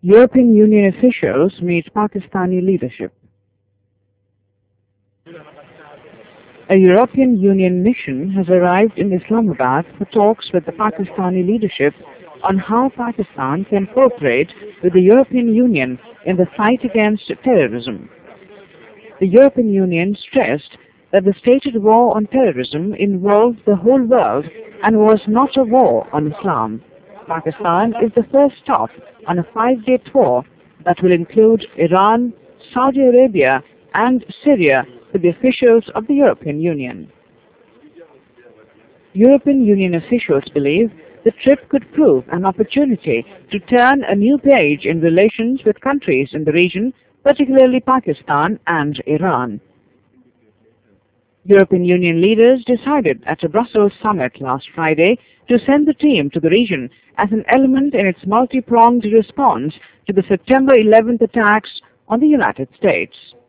European Union officials meet Pakistani leadership. A European Union mission has arrived in Islamabad for talks with the Pakistani leadership on how Pakistan can cooperate with the European Union in the fight against terrorism. The European Union stressed that the stated war on terrorism involved the whole world and was not a war on Islam. Pakistan is the first stop on a 5-day tour that will include Iran, Saudi Arabia and Syria with the officials of the European Union. European Union officials believe the trip could prove an opportunity to turn a new page in relations with countries in the region, particularly Pakistan and Iran. European Union leaders decided at a Brussels summit last Friday to send the team to the region as an element in its multi-pronged response to the September 11th attacks on the United States.